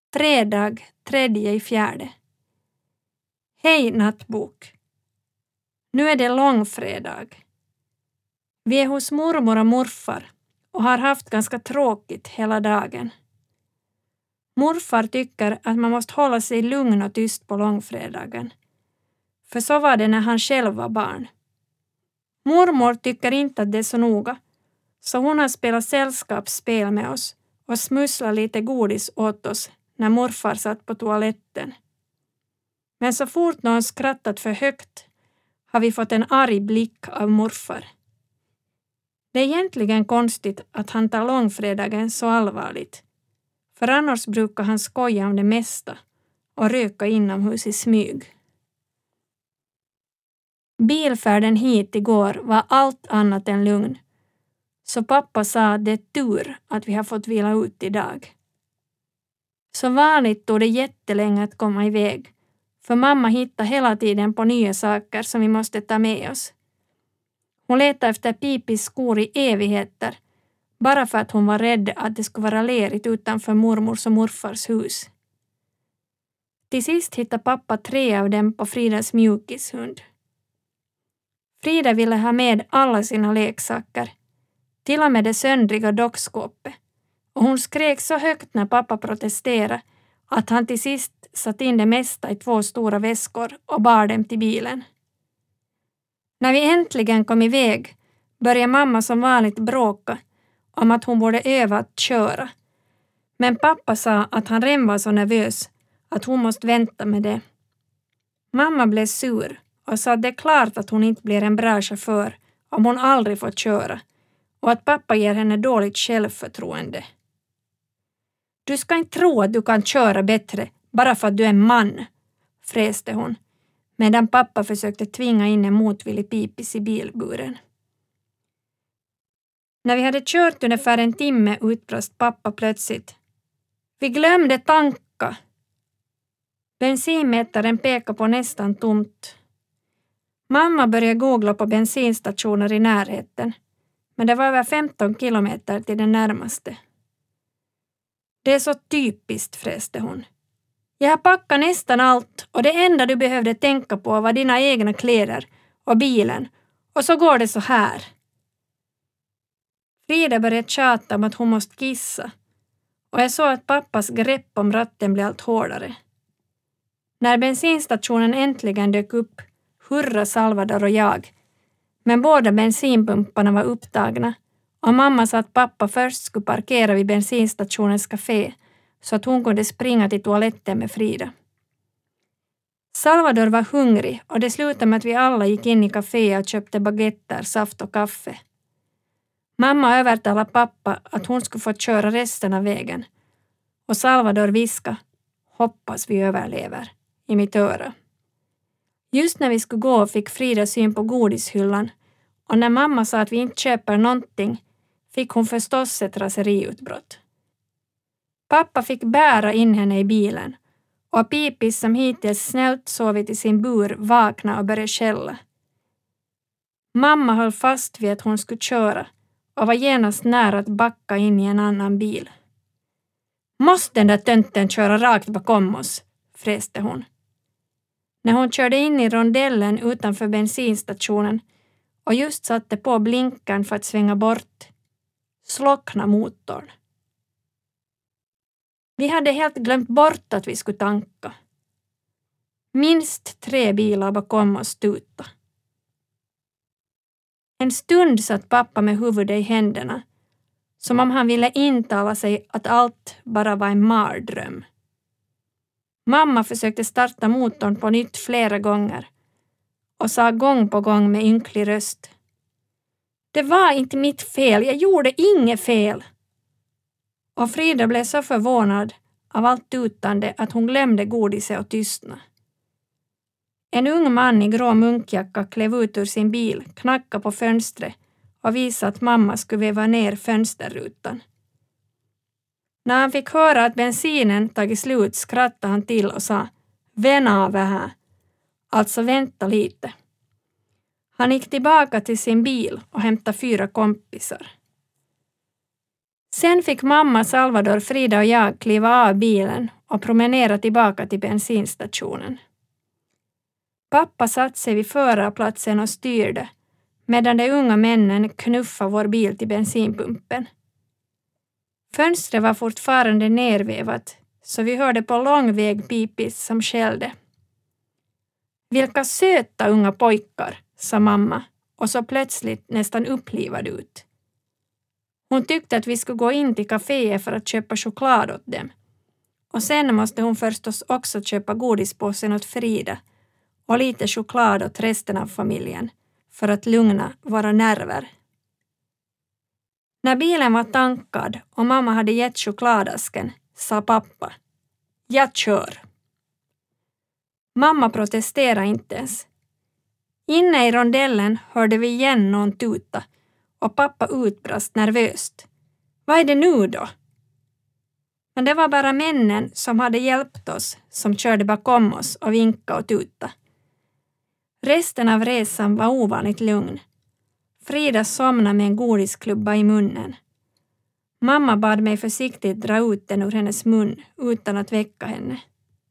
Fredag 3/4. Hej nattbok. Nu är det långfredag. Vi är hos mormor och morfar och har haft ganska tråkigt hela dagen. Morfar tycker att man måste hålla sig lugn och tyst på långfredagen. För så var det när han själv var barn. Mormor tycker inte att det är så noga, så hon har spelat sällskapsspel med oss och smusslat lite godis åt oss när morfar satt på toaletten. Men så fort någon skrattat för högt har vi fått en arg blick av morfar. Det är egentligen konstigt att han tar långfredagen så allvarligt. För annars brukar han skoja om det mesta och röka inomhus i smyg. Bilfärden hit igår var allt annat än lugn. Så pappa sa att det är tur att vi har fått vila ut idag. Så vanligt tog det jättelänge att komma iväg. För mamma hittar hela tiden på nya saker som vi måste ta med oss. Hon letade efter Pipis skor i evigheter. Bara för att hon var rädd att det skulle vara lerigt utanför mormors och morfars hus. Till sist hittade pappa 3 av dem på Fridas mjukishund. Frida ville ha med alla sina leksaker. Till och med det söndriga dockskåpet. Och hon skrek så högt när pappa protesterade att han till sist satt in det mesta i 2 stora väskor och bar dem till bilen. När vi äntligen kom iväg började mamma som vanligt bråka om att hon borde öva att köra. Men pappa sa att han redan var så nervös att hon måste vänta med det. Mamma blev sur och sa att det är klart att hon inte blir en bra chaufför om hon aldrig får köra och att pappa ger henne dåligt självförtroende. Du ska inte tro att du kan köra bättre bara för att du är man, fräste hon, medan pappa försökte tvinga in en motvillig Pipis i bilburen. När vi hade kört ungefär en timme utbrast pappa plötsligt. Vi glömde tanka. Bensinmätaren pekade på nästan tomt. Mamma började googla på bensinstationer i närheten, men det var över 15 kilometer till den närmaste. Det är så typiskt, fräste hon. Jag har packat nästan allt och det enda du behövde tänka på var dina egna kläder och bilen och så går det så här. Frida började tjata om att hon måste kissa och jag såg att pappas grepp om ratten blev allt hårdare. När bensinstationen äntligen dök upp hurra Salvador och jag, men båda bensinpumparna var upptagna och mamma sa att pappa först skulle parkera vid bensinstationens café så att hon kunde springa till toaletten med Frida. Salvador var hungrig och det slutade med att vi alla gick in i caféet och köpte baguetter, saft och kaffe. Mamma övertalade pappa att hon skulle få köra resten av vägen och Salvador viskade, hoppas vi överlever, i mitt öra. Just när vi skulle gå fick Frida syn på godishyllan och när mamma sa att vi inte köper någonting fick hon förstås ett raseriutbrott. Pappa fick bära in henne i bilen och Pipis som hittills snällt sovit i sin bur vaknade och började skälla. Mamma höll fast vid att hon skulle köra och var genast nära att backa in i en annan bil. Måste den där tönten köra rakt bakom oss, fräste hon. När hon körde in i rondellen utanför bensinstationen och just satte på blinkaren för att svänga bort, slockna motorn. Vi hade helt glömt bort att vi skulle tanka. Minst 3 bilar bakom oss tuta. En stund satt pappa med huvudet i händerna, som om han ville intala sig att allt bara var en mardröm. Mamma försökte starta motorn på nytt flera gånger och sa gång på gång med ynklig röst. Det var inte mitt fel, jag gjorde inget fel. Och Frida blev så förvånad av allt tutande att hon glömde godiset och tystna. En ung man i grå munkjacka klev ut ur sin bil, knackade på fönstret och visade att mamma skulle väva ner fönsterrutan. När han fick höra att bensinen tagit slut skrattade han till och sa vänta vähän, alltså vänta lite. Han gick tillbaka till sin bil och hämtade 4 kompisar. Sen fick mamma, Salvador, Frida och jag kliva av bilen och promenerade tillbaka till bensinstationen. Pappa satt sig vid förarplatsen och styrde, medan de unga männen knuffade vår bil till bensinpumpen. Fönstret var fortfarande nervevat, så vi hörde på lång väg Pipis som skällde. Vilka söta unga pojkar, sa mamma och så plötsligt nästan upplivad ut. Hon tyckte att vi skulle gå in till kaféet för att köpa choklad åt dem. Och sen måste hon förstås också köpa godispåsen åt Frida och lite choklad åt resten av familjen för att lugna våra nerver. När bilen var tankad och mamma hade gett chokladasken, sa pappa: jag kör. Mamma protesterade inte ens. Inne i rondellen hörde vi igen någon tuta och pappa utbrast nervöst: vad är det nu då? Men det var bara männen som hade hjälpt oss som körde bakom oss och vinkade och tuta. Resten av resan var ovanligt lugn. Frida somnade med en godisklubba i munnen. Mamma bad mig försiktigt dra ut den ur hennes mun utan att väcka henne.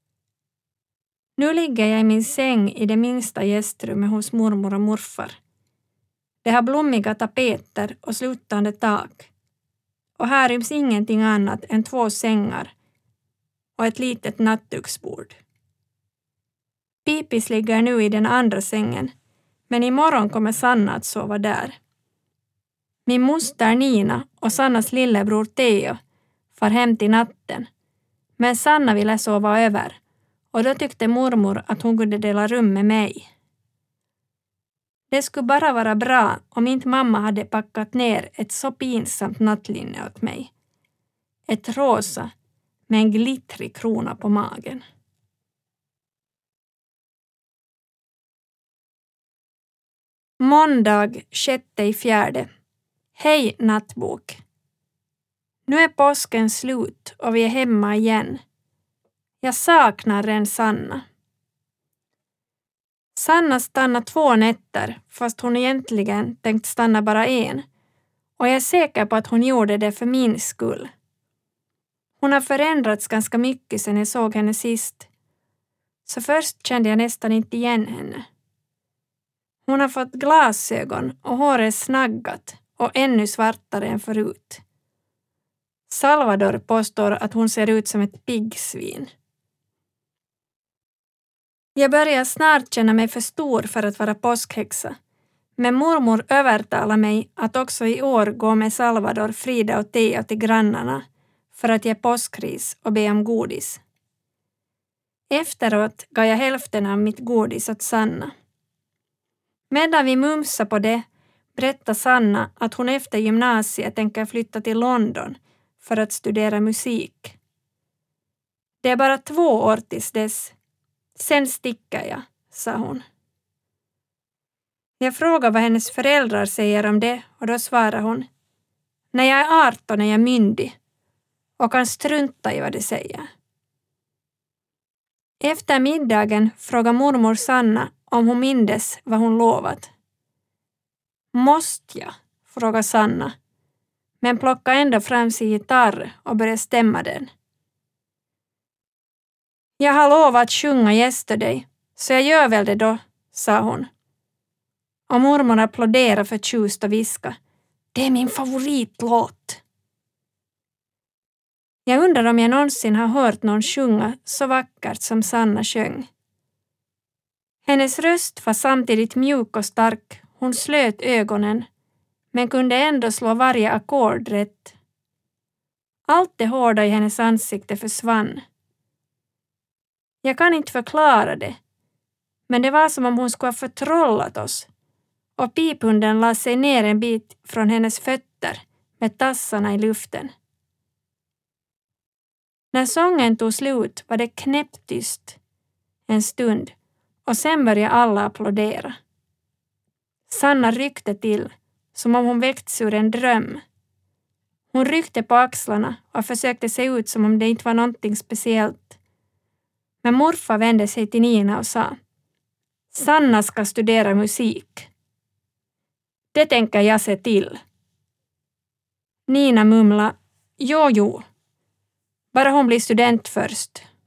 Nu ligger jag i min säng i det minsta gästrummet hos mormor och morfar. Det har blommiga tapeter och sluttande tak. Och här ryms ingenting annat än 2 sängar och ett litet nattduksbord. Pipis ligger nu i den andra sängen, men imorgon kommer Sanna att sova där. Min moster Nina och Sannas lillebror Theo far hem till natten, men Sanna ville sova över och då tyckte mormor att hon kunde dela rum med mig. Det skulle bara vara bra om inte mamma hade packat ner ett så pinsamt nattlinne åt mig. Ett rosa med en glittrig krona på magen. Måndag 6/4. Hej nattbok. Nu är påsken slut och vi är hemma igen. Jag saknar en Sanna. Sanna stannade 2 nätter fast hon egentligen tänkt stanna bara 1. Och jag är säker på att hon gjorde det för min skull. Hon har förändrats ganska mycket sedan jag såg henne sist. Så först kände jag nästan inte igen henne. Hon har fått glasögon och håret är snaggat och ännu svartare än förut. Salvador påstår att hon ser ut som ett piggsvin. Jag börjar snart känna mig för stor för att vara påskhäxa. Men mormor övertalar mig att också i år gå med Salvador, Frida och Theo till grannarna för att ge påskris och be om godis. Efteråt gav jag hälften av mitt godis åt Sanna. Medan vi mumsar på det berättar Sanna att hon efter gymnasiet tänker flytta till London för att studera musik. Det är bara 2 år tills dess. Sen sticker jag, sa hon. Jag frågar vad hennes föräldrar säger om det och då svarar hon: när jag är 18 är jag myndig och kan strunta i vad de säger. Efter middagen frågar mormor Sanna om hon mindes vad hon lovat. Måste jag? Frågar Sanna, men plockar ändå fram sin gitarr och börjar stämma den. Jag har lovat att sjunga yesterday, så jag gör väl det då, sa hon. Och mormor applåderade förtjust och viska: det är min favoritlåt. Jag undrar om jag någonsin har hört någon sjunga så vackert som Sanna sjöng. Hennes röst var samtidigt mjuk och stark, hon slöt ögonen, men kunde ändå slå varje ackord rätt. Allt det hårda i hennes ansikte försvann. Jag kan inte förklara det, men det var som om hon skulle ha förtrollat oss, och piphunden la sig ner en bit från hennes fötter med tassarna i luften. När sången tog slut var det knäpptyst en stund och sen började alla applådera. Sanna ryckte till som om hon väckts ur en dröm. Hon ryckte på axlarna och försökte se ut som om det inte var någonting speciellt. Men morfar vände sig till Nina och sa: Sanna ska studera musik. Det tänker jag se till. Nina mumlade: Jo. Bara hon blir student först.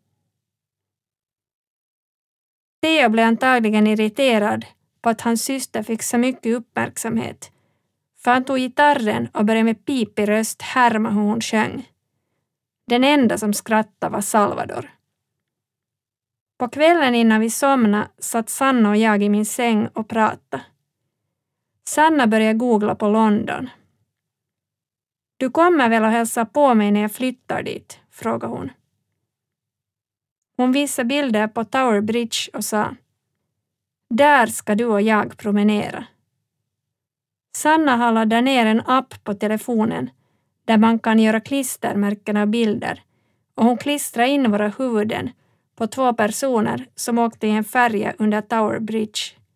Theo blev antagligen irriterad på att hans syster fick så mycket uppmärksamhet, för han tog gitarren och började med pipig röst härma hur hon sjöng. Den enda som skrattade var Salvador. På kvällen innan vi somnade satt Sanna och jag i min säng och pratade. Sanna började googla på London. Du kommer väl att hälsa på mig när jag flyttar dit, frågade hon. Hon visade bilder på Tower Bridge och sa: där ska du och jag promenera. Sanna har laddat ner en app på telefonen där man kan göra klistermärken av bilder, och hon klistrar in våra huvuden på 2 personer som åkte i en färja under Tower Bridge.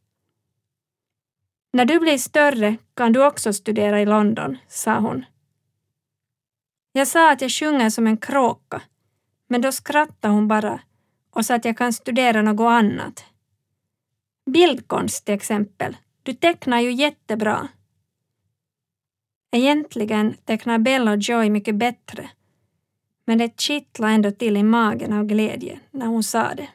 När du blir större kan du också studera i London, sa hon. Jag sa att jag sjunger som en kråka, men då skrattade hon bara och sa att jag kan studera något annat. Bildkonst till exempel. Du tecknar ju jättebra. Egentligen tecknar Bella och Joy mycket bättre, men det kittlade ändå till i magen av glädje när hon sa det.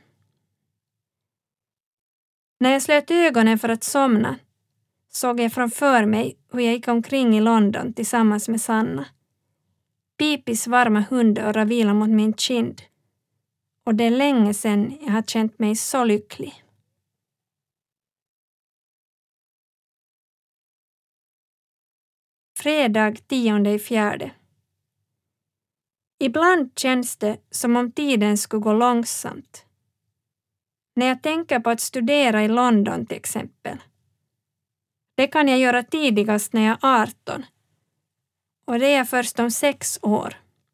När jag slöt ögonen för att somna såg jag framför mig hur jag gick omkring i London tillsammans med Sanna. Pipis varma hundöra vilade mot min kind, och det är länge sedan jag har känt mig så lycklig. Fredag 10/4. Ibland känns det som om tiden skulle gå långsamt. När jag tänker på att studera i London till exempel. Det kan jag göra tidigast när jag är 18. Och det är först om 6 år.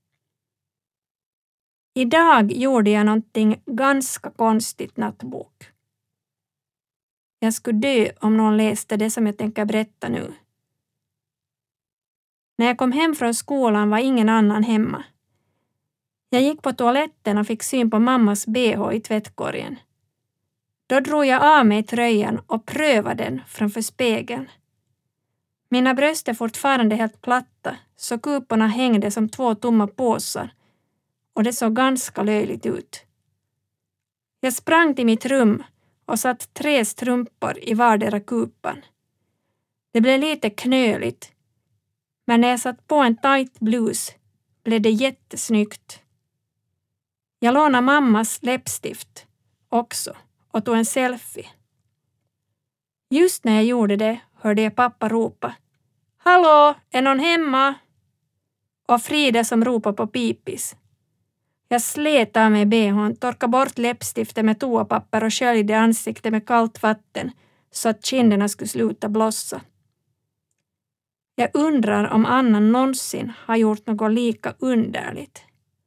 Idag gjorde jag någonting ganska konstigt nattbok. Jag skulle dö om någon läste det som jag tänker berätta nu. När jag kom hem från skolan var ingen annan hemma. Jag gick på toaletten och fick syn på mammas BH i tvättkorgen. Då drog jag av mig tröjan och prövade den framför spegeln. Mina bröst är fortfarande helt platta, så kuporna hängde som 2 tomma påsar, och det såg ganska löjligt ut. Jag sprang till mitt rum och satt 3 strumpor i vardera kupan. Det blev lite knöligt, men när jag satt på en tight blus blev det jättesnyggt. Jag lånade mammas läppstift också och tog en selfie. Just när jag gjorde det hörde jag pappa ropa: Hallå, är någon hemma? Och Frida som ropade på Pipis. Jag slet av mig BH:n, torkade bort läppstiftet med toapapper och sköljde ansiktet med kallt vatten så att kinderna skulle sluta blossa. Jag undrar om Anna någonsin har gjort något lika underligt.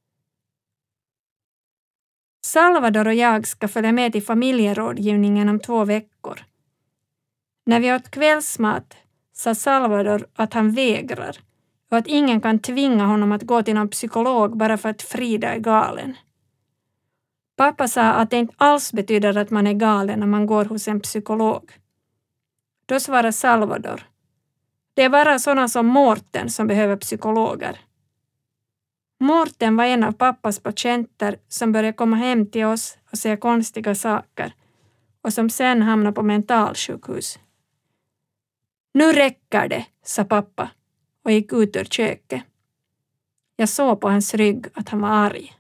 Salvador och jag ska följa med till familjerådgivningen om 2 veckor. När vi åt kvällsmat sa Salvador att han vägrar och att ingen kan tvinga honom att gå till någon psykolog bara för att Frida är galen. Pappa sa att det inte alls betyder att man är galen när man går hos en psykolog. Då svarade Salvador: det är bara sådana som Mårten som behöver psykologer. Mårten var en av pappas patienter som började komma hem till oss och säga konstiga saker och som sen hamnade på mentalsjukhus. Nu räcker det, sa pappa och gick ut ur köket. Jag såg på hans rygg att han var arg.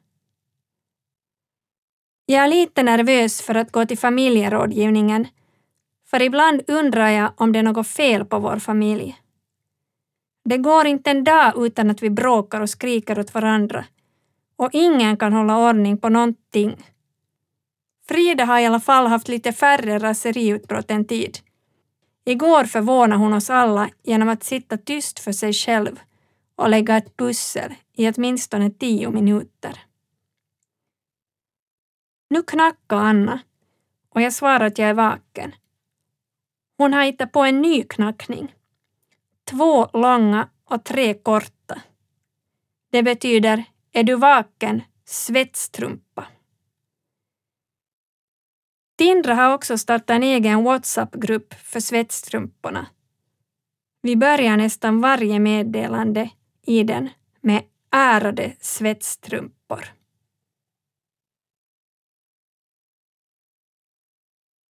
Jag är lite nervös för att gå till familjerådgivningen, för ibland undrar jag om det är något fel på vår familj. Det går inte en dag utan att vi bråkar och skriker åt varandra, och ingen kan hålla ordning på någonting. Frida har i alla fall haft lite färre raseriutbrott än tid. Igår förvånade hon oss alla genom att sitta tyst för sig själv och lägga ett pussel i åtminstone 10 minuter. Nu knackar Anna och jag svarar att jag är vaken. Hon har hittat på en ny knackning. 2 långa och 3 korta. Det betyder: är du vaken, svetstrumpa. Tindra har också startat en egen WhatsApp-grupp för svetstrumporna. Vi börjar nästan varje meddelande i den med ärade svetstrumpor.